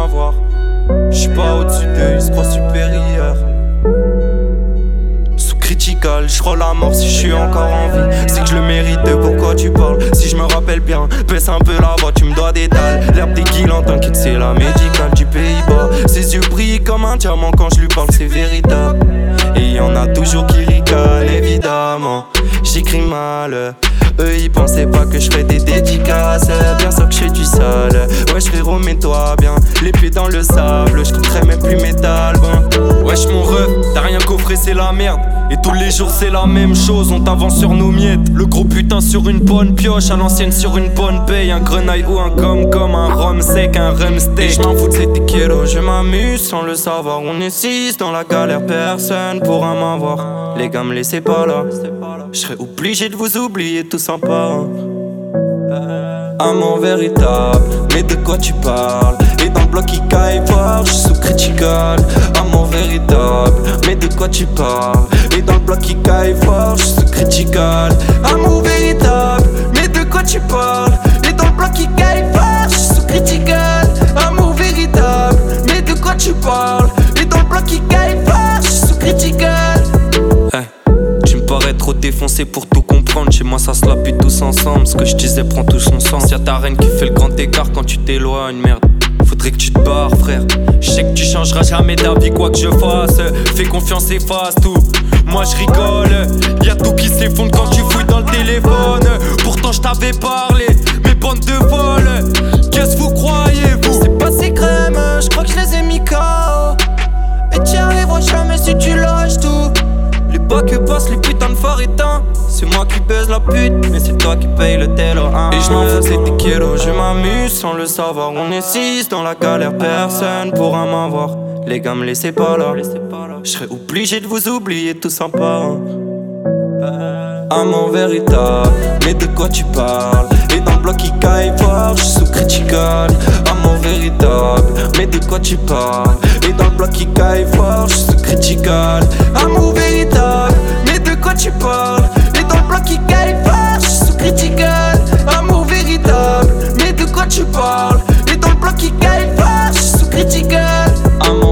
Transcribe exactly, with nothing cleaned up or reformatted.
m'avoir. J'suis pas au-dessus d'eux, ils se croient supérieurs. Sous critical, j'crois la mort si j'suis encore en vie. C'est que je le mérite, pourquoi tu parles? Si je me rappelle bien, baisse un peu la voix, tu me dois des dalles. L'herbe des guilans, t'inquiète, c'est la médicale du Pays-Bas. Ses yeux brillent comme un diamant quand je lui parle, c'est véritable. Et y'en a toujours qui ricanent, évidemment. J'écris mal, eux ils pensaient pas que je ferais des dédicaces. Bien sûr que je fais du sale. Wesh frérot, mets-toi bien, l'épée dans le sable. J'compterai même plus mes talbans. Wesh mon ref, t'as rien coffré, c'est la merde. Et tous les jours c'est la même chose, on t'avance sur nos miettes. Le gros putain sur une bonne pioche, à l'ancienne sur une bonne paye. Un grenaille ou un com comme un rhum sec, un rhum steak. J'm'en fous de ces tequila, je m'amuse sans le savoir. On est six dans la galère, personne pourra m'avoir. Les gars me laissez pas là, j'serais obligé de vous oublier tout sympa. Amour véritable, mais de quoi tu parles? Et dans le bloc qui caille fort, j'suis sous critical. Amour véritable, mais de quoi tu parles? Et dans le bloc qui caille fort, j'suis sous critical. Amour véritable, mais de quoi tu parles? Et dans le bloc qui caille fort, j'suis sous critical. Amour véritable, mais de quoi tu parles? Et dans le bloc qui caille fort, j'suis sous critical. Hey. Tu me parais trop défoncé pour tout comprendre. Chez moi ça se la pue tous ensemble. Ce que je disais prend tout son sens. Y'a ta reine qui fait le grand écart quand tu t'éloignes, merde. Faudrait que tu te barres frère. Je sais que tu changeras jamais d'avis quoi que je fasse. Fais confiance, efface tout. Moi je rigole. Y'a tout qui s'effondre quand tu fouilles dans le téléphone. Pourtant je t'avais parlé, mes bandes de vol. Qu'est-ce que vous croyez vous? C'est pas ces crèmes, je crois que je les ai mis K O. Et t'y arriveras jamais si tu lâches tout. Les pas que passent les putains de faritans. C'est moi qui baise la pute, mais c'est toi qui paye le télo hein. Et je m'en fous c'est tes kilos, je m'amuse sans le savoir. On est six dans la galère, personne pourra m'avoir. Les gars me laissez pas là, j'serais obligé de vous oublier tout sympa. Amour véritable, mais de quoi tu parles? Et dans le bloc qui caille fort, j'suis sous critical. Amour véritable, mais de quoi tu parles? Et dans le bloc qui caille fort, j'suis sous critical. Amour véritable, mais de quoi tu parles? Et dans le bloc qui caille fort, j'suis sous critical. Amour véritable, mais de quoi tu parles? Et dans le bloc qui caille fort, j'suis sous critical. Amour